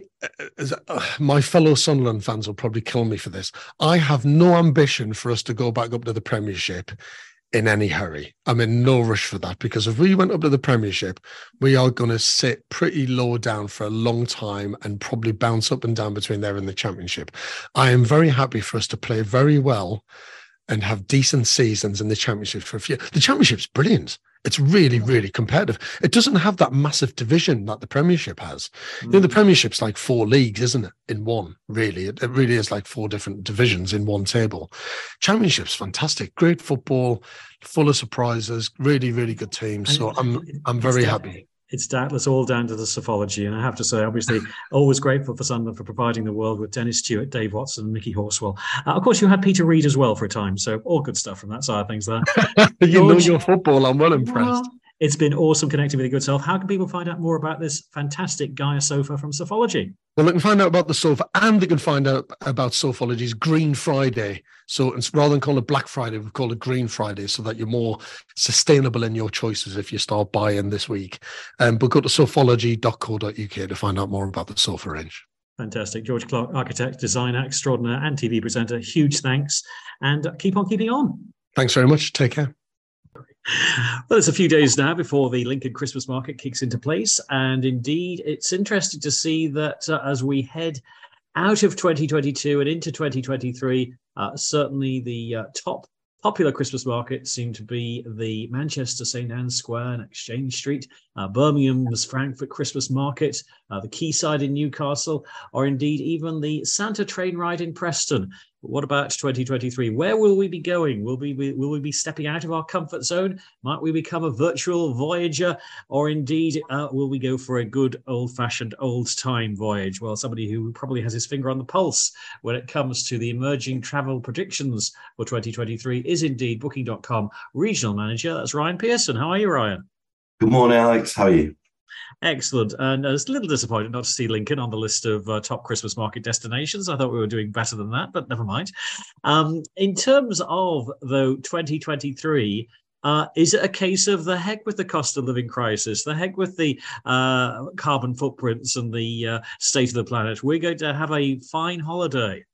uh, my fellow Sunderland fans will probably kill me for this. I have no ambition for us to go back up to the Premiership in any hurry. I'm in no rush for that, because if we went up to the Premiership, we are going to sit pretty low down for a long time and probably bounce up and down between there and the Championship. I am very happy for us to play very well and have decent seasons in the Championship for a few. The Championship's brilliant. It's really, really competitive. It doesn't have that massive division that the Premiership has. Mm. You know, the Premiership's like four leagues, isn't it? In one, really. It, it really is like four different divisions in one table. Championship's fantastic. Great football, full of surprises, really, really good teams. So I'm I'm very happy. It's doubtless all down to the Sofology. And I have to say, obviously, always grateful for Sunderland for providing the world with Dennis Stewart, Dave Watson, and Mickey Horswell. Uh, of course, you had Peter Reid as well for a time. So all good stuff from that side of things there. You George, know your football. I'm well impressed. Well, it's been awesome connecting with your good self. How can people find out more about this fantastic Gaia sofa from Sofology? Well, they can find out about the sofa, and they can find out about Sofology's Green Friday. So it's, rather than call it Black Friday, we've called it Green Friday, so that you're more sustainable in your choices if you start buying this week. Um, but go to sofology dot co dot U K to find out more about the sofa range. Fantastic. George Clark, architect, designer, extraordinaire, and T V presenter. Huge thanks, and keep on keeping on. Thanks very much. Take care. Well, it's a few days now before the Lincoln Christmas market kicks into place. And indeed, it's interesting to see that uh, as we head out of twenty twenty-two and into twenty twenty-three, uh, certainly the uh, top popular Christmas markets seem to be the Manchester Saint Anne's Square and Exchange Street, uh, Birmingham's Frankfurt Christmas Market, uh, the Quayside in Newcastle, or indeed even the Santa train ride in Preston. But what about twenty twenty-three? Where will we be going? Will we be, will we be stepping out of our comfort zone? Might we become a virtual voyager? Or indeed, uh, will we go for a good old-fashioned old-time voyage? Well, somebody who probably has his finger on the pulse when it comes to the emerging travel predictions for twenty twenty-three is indeed Booking dot com regional manager. That's Ryan Pearson. How are you, Ryan? Good morning, Alex. How are you? Excellent. And I was a little disappointed not to see Lincoln on the list of uh, top Christmas market destinations. I thought we were doing better than that, but never mind. Um, in terms of, though, twenty twenty-three, uh, is it a case of the heck with the cost of living crisis, the heck with the uh, carbon footprints and the uh, state of the planet? We're going to have a fine holiday.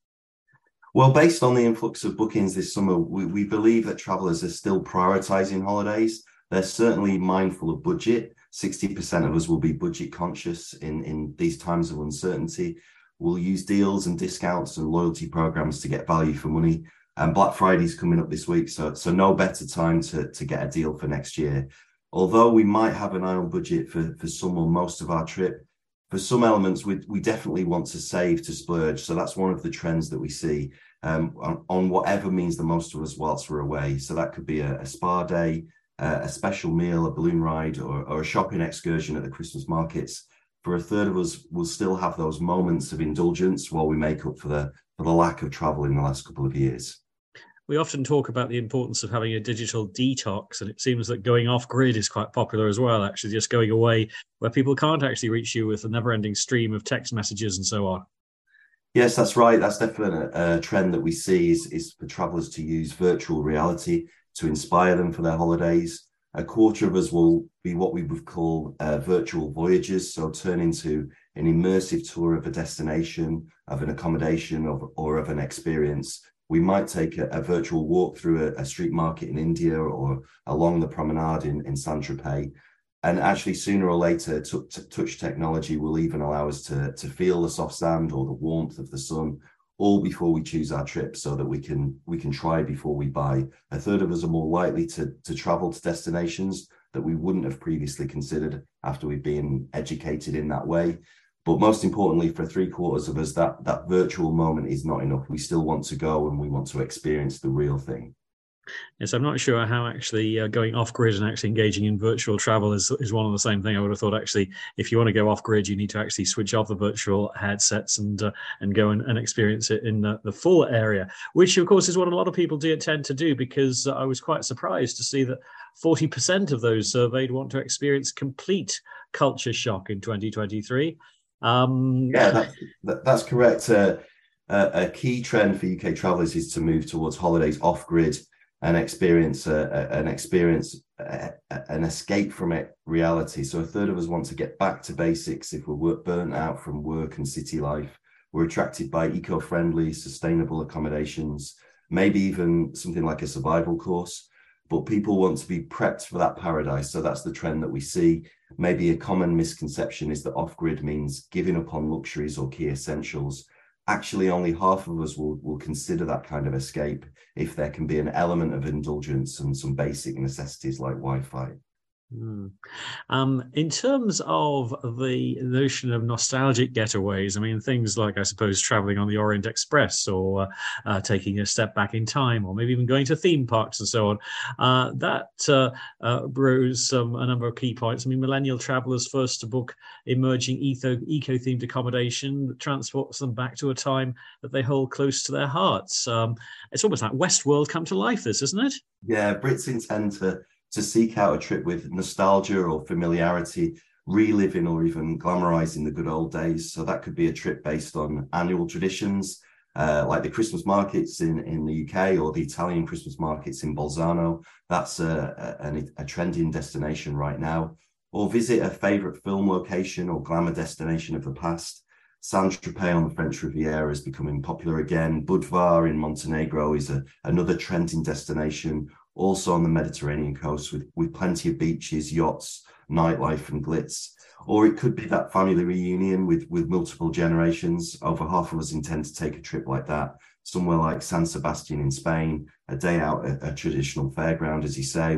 Well, based on the influx of bookings this summer, we, we believe that travellers are still prioritising holidays. They're certainly mindful of budget. sixty percent of us will be budget conscious in, in these times of uncertainty. We'll use deals and discounts and loyalty programs to get value for money. And Black Friday's coming up this week, so, so no better time to, to get a deal for next year. Although we might have an eye on budget for, for some or most of our trip, for some elements, we, we definitely want to save to splurge. So that's one of the trends that we see um, on, on whatever means the most to us whilst we're away. So that could be a, a spa day, uh, a special meal, a balloon ride, or, or a shopping excursion at the Christmas markets. For a third of us, we'll still have those moments of indulgence while we make up for the, for the lack of travel in the last couple of years. We often talk about the importance of having a digital detox, and it seems that going off grid is quite popular as well, actually just going away where people can't actually reach you with a never-ending stream of text messages and so on. Yes, that's right. That's definitely a, a trend that we see is, is for travellers to use virtual reality to inspire them for their holidays. A quarter of us will be what we would call uh, virtual voyagers, so turn into an immersive tour of a destination, of an accommodation, of, or of an experience. We might take a, a virtual walk through a, a street market in India or along the promenade in, in Saint-Tropez. And actually, sooner or later, t- t- touch technology will even allow us to, to feel the soft sand or the warmth of the sun, all before we choose our trip, so that we can we can try before we buy. A third of us are more likely to, to travel to destinations that we wouldn't have previously considered after we've been educated in that way. But most importantly, for three quarters of us, that, that virtual moment is not enough. We still want to go and we want to experience the real thing. Yes, I'm not sure how actually uh, going off-grid and actually engaging in virtual travel is, is one and the same thing. I would have thought actually if you want to go off-grid, you need to actually switch off the virtual headsets and uh, and go and, and experience it in the, the full area, which of course is what a lot of people do tend to do, because uh, I was quite surprised to see that forty percent of those surveyed want to experience complete culture shock in twenty twenty-three. Um, yeah, that, that, that's correct. Uh, uh, a key trend for U K travellers is to move towards holidays off-grid and experience uh, an experience, uh, an escape from it reality. So a third of us want to get back to basics if we're burnt out from work and city life. We're attracted by eco-friendly, sustainable accommodations, maybe even something like a survival course. But people want to be prepped for that paradise. So that's the trend that we see. Maybe a common misconception is that off-grid means giving up on luxuries or key essentials. Actually, only half of us will, will consider that kind of escape if there can be an element of indulgence and some basic necessities like Wi-Fi. Mm. Um, in terms of the notion of nostalgic getaways, I mean, things like, I suppose, traveling on the Orient Express or uh, uh, taking a step back in time, or maybe even going to theme parks and so on, uh, that uh, uh, grows um, a number of key points. I mean, millennial travelers first to book emerging eco- eco-themed accommodation that transports them back to a time that they hold close to their hearts. Um, it's almost like Westworld come to life, this, isn't it? Yeah, Brits intend to to seek out a trip with nostalgia or familiarity, reliving or even glamorizing the good old days. So that could be a trip based on annual traditions, uh, like the Christmas markets in, in the U K or the Italian Christmas markets in Bolzano. That's a, a, a trending destination right now. Or visit a favorite film location or glamour destination of the past. Saint-Tropez on the French Riviera is becoming popular again. Budvar in Montenegro is a, another trending destination, also on the Mediterranean coast with, with plenty of beaches, yachts, nightlife and glitz. Or it could be that family reunion with, with multiple generations. Over half of us intend to take a trip like that, somewhere like San Sebastian in Spain, a day out at a traditional fairground, as you say, with,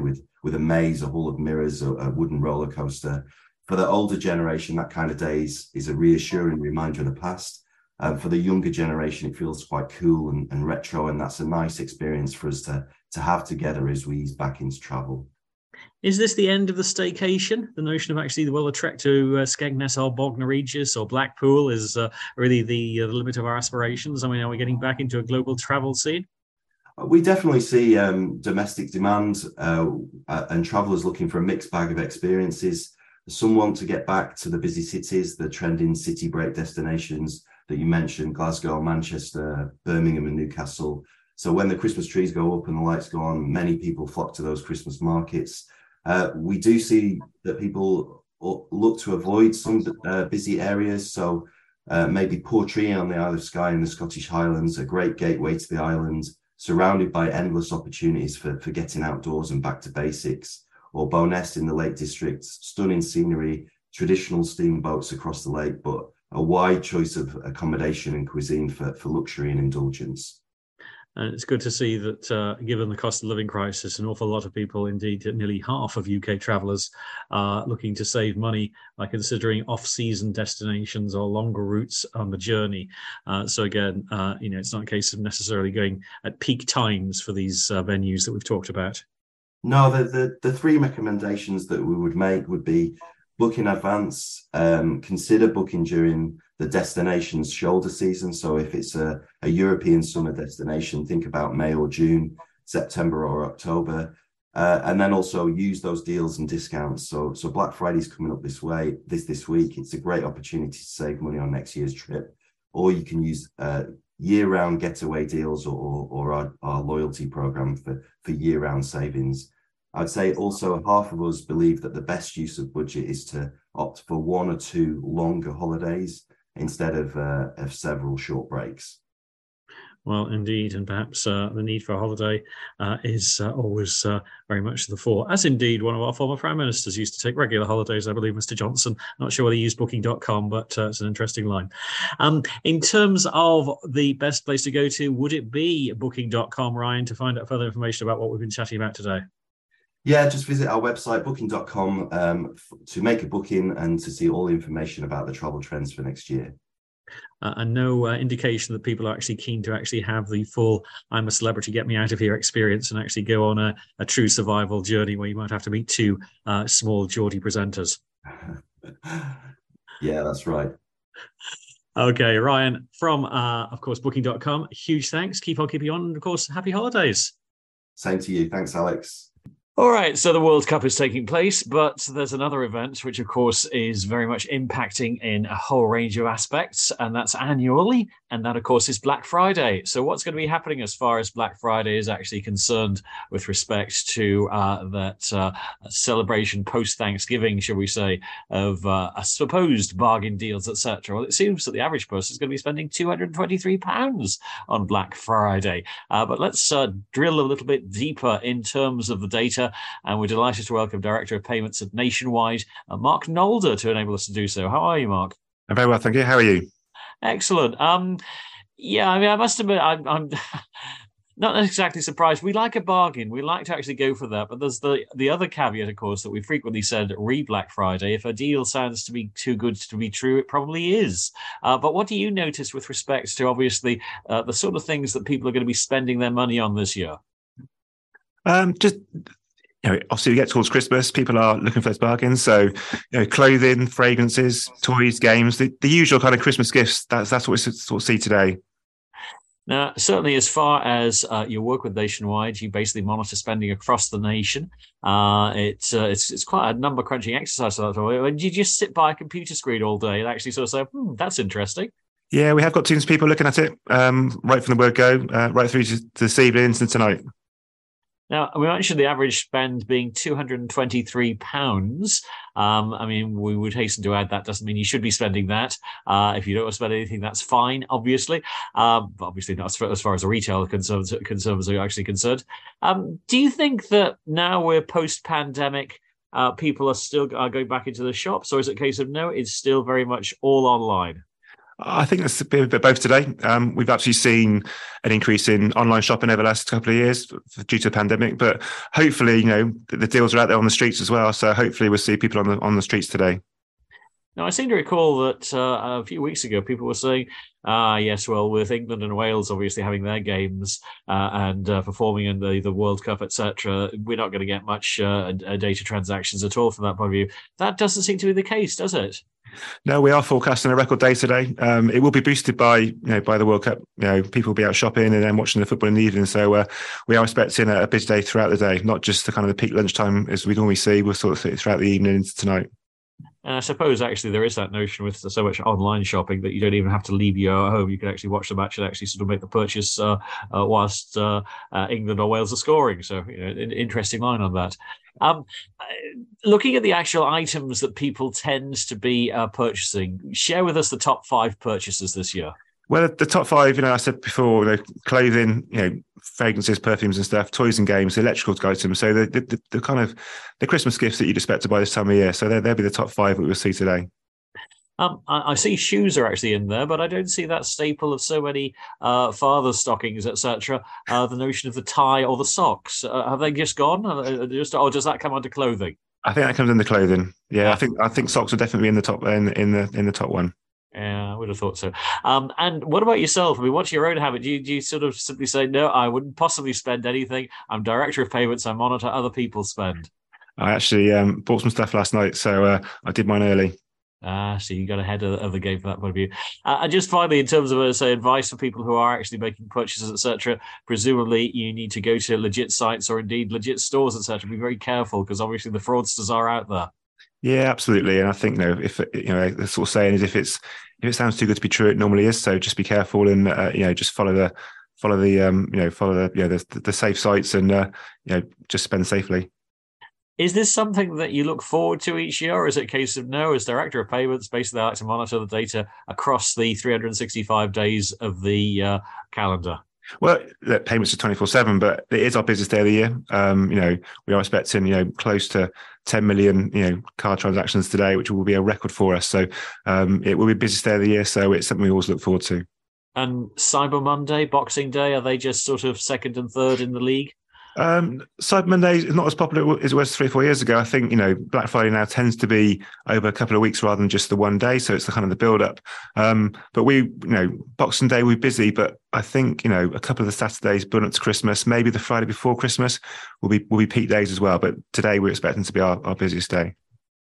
with a maze, a hall of mirrors, a, a wooden roller coaster. For the older generation, that kind of day is, is a reassuring reminder of the past. Um, for the younger generation, it feels quite cool and, and retro, and that's a nice experience for us to, to have together as we ease back into travel. Is this the end of the staycation? The notion of actually, well, a trek to uh, Skegness or Bognor Regis or Blackpool is uh, really the, uh, the limit of our aspirations. I mean, are we getting back into a global travel scene? We definitely see um, domestic demand uh, and travellers looking for a mixed bag of experiences. Some want to get back to the busy cities, the trending city break destinations that you mentioned, Glasgow, Manchester, Birmingham and Newcastle. So when the Christmas trees go up and the lights go on, many people flock to those Christmas markets. Uh, we do see that people look to avoid some uh, busy areas. So uh, maybe Portree on the Isle of Skye in the Scottish Highlands, a great gateway to the island, surrounded by endless opportunities for, for getting outdoors and back to basics. Or Bowness in the Lake District, stunning scenery, traditional steamboats across the lake, but a wide choice of accommodation and cuisine for, for luxury and indulgence. And it's good to see that, uh, given the cost of living crisis, an awful lot of people, indeed nearly half of U K travellers, are looking to save money by considering off-season destinations or longer routes on the journey. Uh, so again, uh, you know, it's not a case of necessarily going at peak times for these uh, venues that we've talked about. No, the, the, the three recommendations that we would make would be book in advance, um, consider booking during the destination's shoulder season. So if it's a, a European summer destination, think about May or June, September or October, uh, and then also use those deals and discounts. So so Black Friday's coming up this way, this this week. It's a great opportunity to save money on next year's trip, or you can use uh, year-round getaway deals or or our, our loyalty program for for year-round savings. I'd say also half of us believe that the best use of budget is to opt for one or two longer holidays instead of uh, of several short breaks. Well, indeed, and perhaps uh, the need for a holiday uh, is uh, always uh, very much to the fore, as indeed one of our former Prime Ministers used to take regular holidays, I believe, Mister Johnson. Not sure whether he used booking dot com, but uh, it's an interesting line. Um, in terms of the best place to go to, would it be booking dot com, Ryan, to find out further information about what we've been chatting about today? Yeah, just visit our website, booking dot com, um, f- to make a booking and to see all the information about the travel trends for next year. Uh, and no uh, indication that people are actually keen to actually have the full I'm a celebrity, get me out of here experience and actually go on a, a true survival journey where you might have to meet two uh, small Geordie presenters. Yeah, that's right. Okay, Ryan, from, uh, of course, booking dot com, huge thanks. Keep on keeping on. And, of course, happy holidays. Same to you. Thanks, Alex. All right, so the World Cup is taking place, but there's another event which, of course, is very much impacting in a whole range of aspects, and that's annually, and that, of course, is Black Friday. So what's going to be happening as far as Black Friday is actually concerned with respect to uh, that uh, celebration post-Thanksgiving, shall we say, of uh, a supposed bargain deals, et cetera? Well, it seems that the average person is going to be spending two hundred twenty-three pounds on Black Friday. Uh, but let's uh, drill a little bit deeper in terms of the data. And we're delighted to welcome Director of Payments at Nationwide, uh, Mark Nolder, to enable us to do so. How are you, Mark? I'm very well, thank you. How are you? Excellent. Um, yeah, I mean, I must admit, I'm, I'm not exactly surprised. We like a bargain. We like to actually go for that. But there's the, the other caveat, of course, that we frequently said re-Black Friday. If a deal sounds to be too good to be true, it probably is. Uh, but what do you notice with respect to, obviously, uh, the sort of things that people are going to be spending their money on this year? Um, just... You know, obviously, we get towards Christmas, people are looking for those bargains. So, you know, clothing, fragrances, toys, games, the, the usual kind of Christmas gifts. That's that's what we sort of see today. Now, certainly as far as uh, your work with Nationwide, you basically monitor spending across the nation. Uh, it, uh, it's it's quite a number crunching exercise. And you just sit by a computer screen all day and actually sort of say, hmm, that's interesting. Yeah, we have got teams of people looking at it um, right from the word go, uh, right through to, to this evening and tonight. Now, we mentioned the average spend being two hundred twenty-three pounds. Um, I mean, we would hasten to add that doesn't mean you should be spending that. Uh, if you don't want to spend anything, that's fine, obviously. Um, but obviously not as far, as far as the retail concerns, concerns are actually concerned. Um, do you think that now we're post-pandemic, uh, people are still are going back into the shops? Or is it a case of, no, it's still very much all online? I think it's a bit, a bit both today. Um, we've actually seen an increase in online shopping over the last couple of years due to the pandemic, but hopefully, you know, the, the deals are out there on the streets as well. So hopefully we'll see people on the on the streets today. Now, I seem to recall that uh, a few weeks ago, people were saying, ah, yes, well, with England and Wales obviously having their games uh, and uh, performing in the, the World Cup, et cetera, we're not going to get much uh, data transactions at all from that point of view. That doesn't seem to be the case, does it? No, we are forecasting a record day today. Um, it will be boosted by, you know, by the World Cup. You know, people will be out shopping and then watching the football in the evening. So uh, we are expecting a, a busy day throughout the day, not just the kind of the peak lunchtime as we normally see. We'll sort of see it throughout the evening into tonight. And I suppose actually there is that notion with so much online shopping that you don't even have to leave your home. You can actually watch the match and actually sort of make the purchase uh, uh, whilst uh, uh, England or Wales are scoring. So, you know, an interesting line on that. Um, looking at the actual items that people tend to be uh, purchasing, share with us the top five purchases this year. Well, the top five, you know, I said before, you know, clothing, you know, fragrances, perfumes and stuff, toys and games, electrical items. So the, the, the kind of the Christmas gifts that you'd expect to buy this time of year. So they'll be the top five that we'll see today. Um, I, I see shoes are actually in there, but I don't see that staple of so many uh, father's stockings, et cetera. Uh, the notion of the tie or the socks. Uh, have they just gone? Uh, just, or does that come under clothing? I think that comes under clothing. Yeah, I think I think socks are definitely in the top in, in the in the top one. Yeah, I would have thought so. Um, and what about yourself? I mean, what's your own habit? Do you, do you sort of simply say, no, I wouldn't possibly spend anything. I'm director of payments. I monitor other people's spend. I actually um, bought some stuff last night, so uh, I did mine early. Ah, so you got ahead of, of the game from that point of view. Uh, and just finally, in terms of, uh, say, advice for people who are actually making purchases, et cetera, presumably you need to go to legit sites or indeed legit stores, et cetera. Be very careful because obviously the fraudsters are out there. Yeah, absolutely. And I think, you know, if, you know, the sort of saying is if it's, if it sounds too good to be true, it normally is. So just be careful and, uh, you know, just follow the, follow the, um, you know, follow the, you know, the, the safe sites and, uh, you know, just spend safely. Is this something that you look forward to each year, or is it a case of no, as director of payments, basically I like to monitor the data across the three hundred sixty-five days of the uh, calendar? Well, look, payments are twenty-four seven, but it is our busiest day of the year. Um, you know, we are expecting, you know, close to ten million, you know, card transactions today, which will be a record for us. So um, it will be the busiest day of the year. So it's something we always look forward to. And Cyber Monday, Boxing Day, are they just sort of second and third in the league? Um, Cyber Monday is not as popular as it was three or four years ago. I think, you know, Black Friday now tends to be over a couple of weeks rather than just the one day. So it's the kind of the build up. Um, but we, you know, Boxing Day, we're busy, but I think, you know, a couple of the Saturdays building up to Christmas, maybe the Friday before Christmas will be, will be peak days as well. But today we're expecting to be our, our busiest day.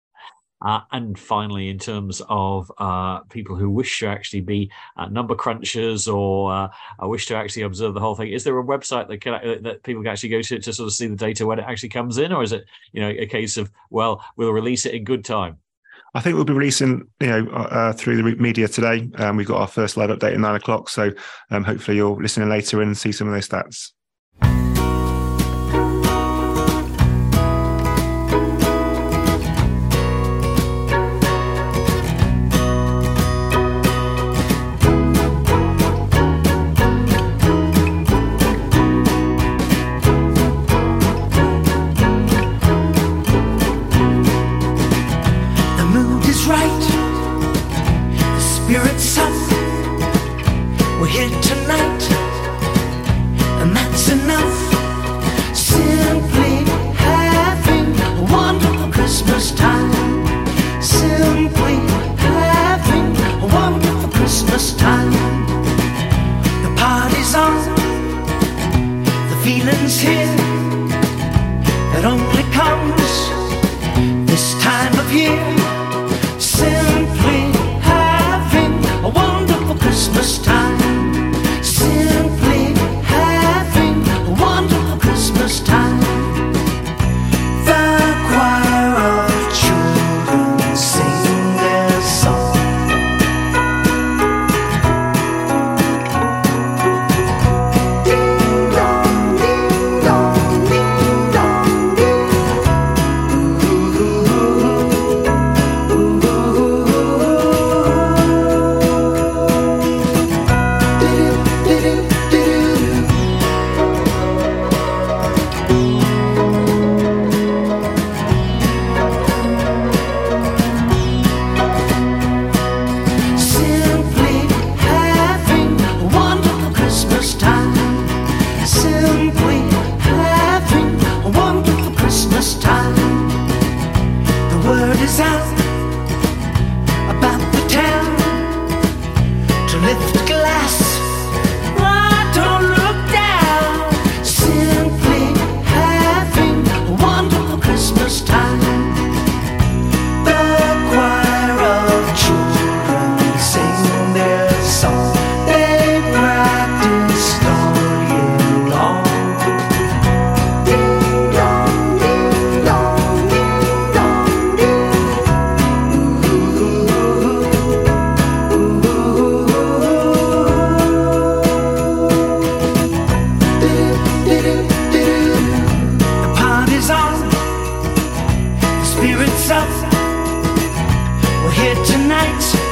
Uh, and finally, in terms of uh, people who wish to actually be uh, number crunchers or uh, wish to actually observe the whole thing, is there a website that can, uh, that people can actually go to to sort of see the data when it actually comes in, or is it, you know, a case of, well, we'll release it in good time? I think we'll be releasing, you know, uh, through the media today. Um, we've got our first live update at nine o'clock, so um, hopefully you'll listen in later and see some of those stats. Ding dong, night.